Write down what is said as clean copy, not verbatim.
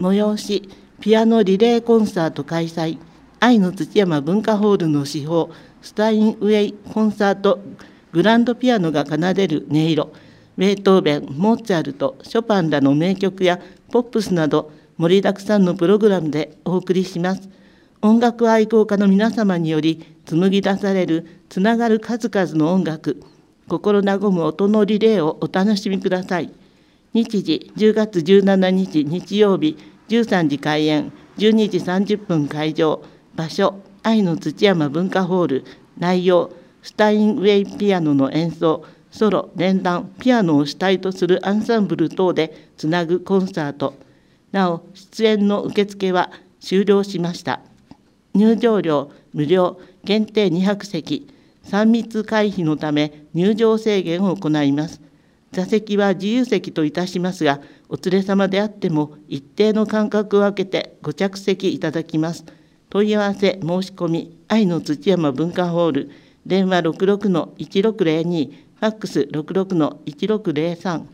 催しピアノリレーコンサート開催。愛の土山文化ホールの至宝スタインウェイコンサートグランドピアノが奏でる音色。ベートーベン、モーツァルト、ショパンらの名曲やポップスなど盛りだくさんのプログラムでお送りします。音楽愛好家の皆様により紡ぎ出されるつながる数々の音楽、心和む音のリレーをお楽しみください。日時10月17日日曜日13時開演、12時30分会場。場所愛の土山文化ホール。内容スタインウェイピアノの演奏、ソロ、連弾、ピアノを主体とするアンサンブル等でつなぐコンサート。なお出演の受付は終了しました。入場料無料、限定200席。3密回避のため入場制限を行います。座席は自由席といたしますが、お連れ様であっても一定の間隔を空けてご着席いただきます。問い合わせ申し込み愛の土山文化ホール、電話66-1602、ファックス66-1603。